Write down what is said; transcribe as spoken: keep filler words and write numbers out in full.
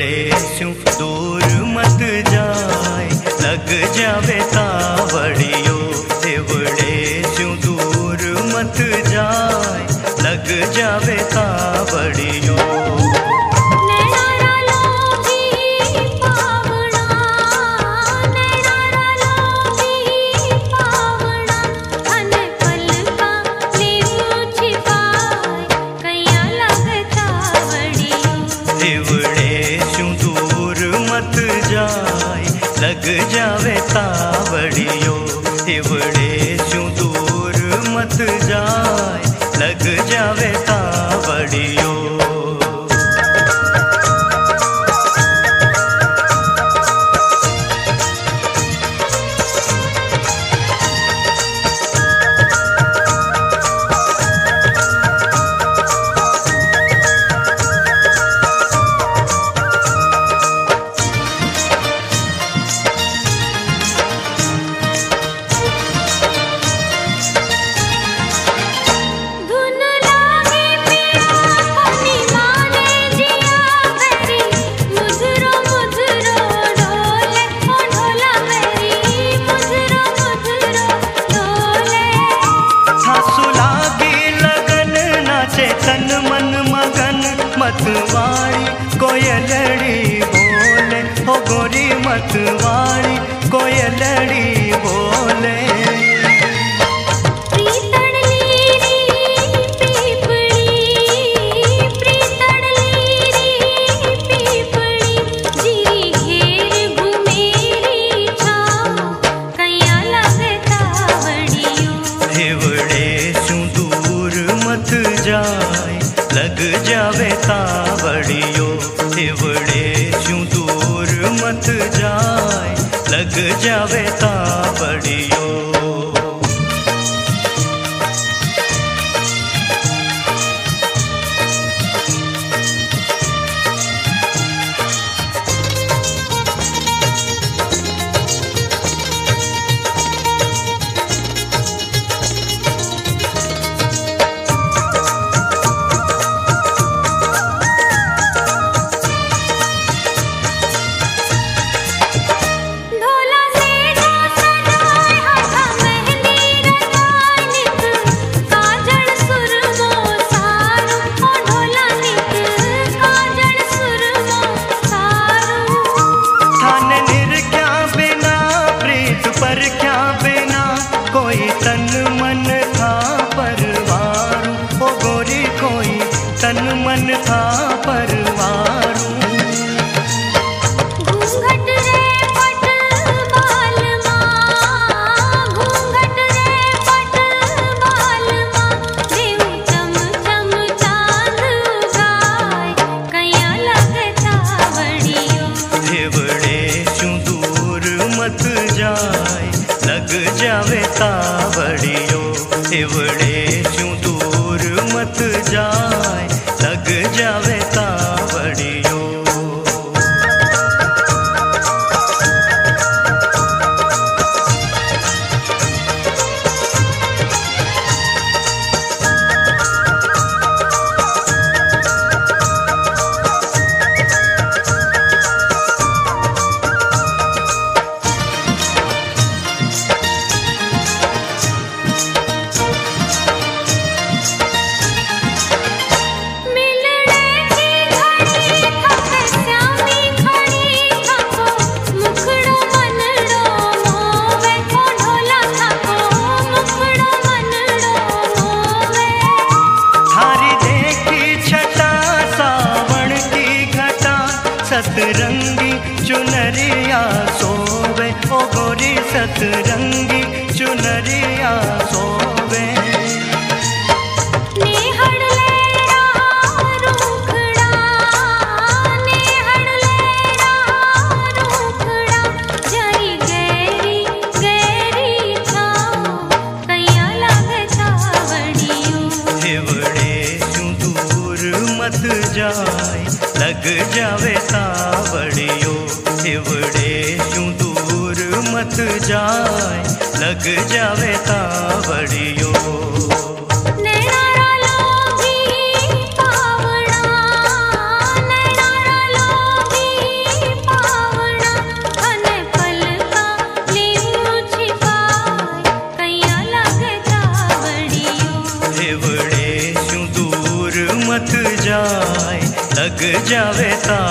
हिवड़े स्यों दूर मत जाए, लग जावे तावड़ियो। हिवड़े स्यों दूर मत जाए, लग जावे तावड़ियो। लग जावे तावड़ियो। हिवड़े स्यों दूर मत जाए, लग जावे तावड़ियो। मतवारी कोयलड़ी बोले, हो गोरी मतवारी कोयलड़ी बोले। लग जावे तावड़ियो। हिवड़े स्यों दूर मत जाए, लग जावे तावड़ियो। तन मन था परवारू। घूंघट रे पट बाल मां, घूंघट रे पट बाल मां, देव चम चम चांद गाय, कैया लगे तावड़ियो। हिवड़े स्यों दूर मत जाए, लग जावे तावड़ियो। हिवड़े स्यों दूर मत जाए, लग जावे तावड़ियो। सतरंगी चुनरिया सोवे, ओ गोरी सतरंगी चुनरिया सोवे। नेहड़ लेरा रूखड़ा, नेहड़ लेरा रूखड़ा, जरी गहरी गहरी छाँव, कैया लगे तावड़ियो। हिवड़े स्यों दूर मत जाए, लग जावे तावड़ियो। हिवड़े स्यों दूर मत जाए, लग जावे तावड़ियो। नैनारा लोभी पावड़ा, नैनारा लोभी जावे ता